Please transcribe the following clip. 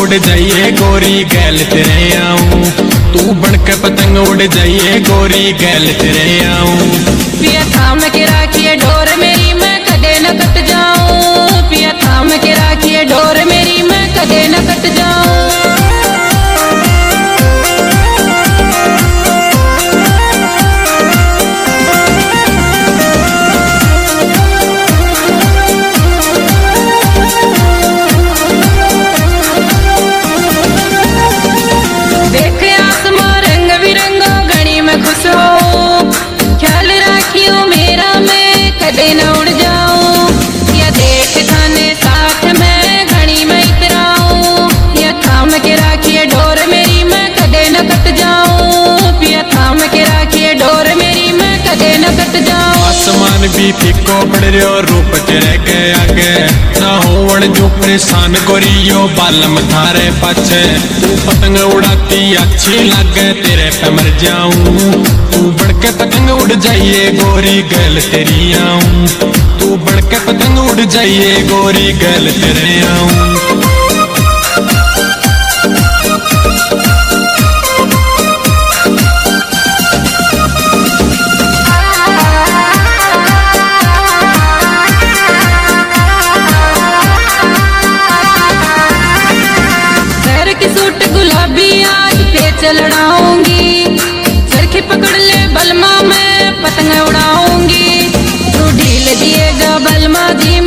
उड़ जाइए गोरी गैल तेरे आऊं, तू बनके पतंग उड़ जाइए गोरी गैल तेरे आऊं। पिया थाम के राखिए डोर मेरी मैं कदे न कट जाऊं, पिया थाम के राखिए डोर मेरी मैं कदे न कट जाऊं। ख्याल राखियो मेरा मैं कदे न उड़ जाऊं, या देख थाने साथ में घड़ी में इतराऊं। या थाम के राखिए डोर मेरी मैं कदे न कट जाऊं, पिया थाम के राखिए डोर मेरी मैं कदे न कट जाऊं। आसमान भी फीको पड़ रहो रूप तेरे के आगे, ना होवण जो परेशान गोरियो बालम थारे पाछे। तू पतंग उड़ाती अच्छी लागे तेरे पे मर जाऊं, तू बढ़के पतंग उड़ जाइए गोरी गैल तेरी आऊं, तू बढ़के पतंग उड़ जाइए गोरी गैल तेरे आऊं। लड़ाऊंगी चरखी पकड़ ले बलमा मैं पतंग उड़ाऊंगी, तू ढील दिएगा बलमा जी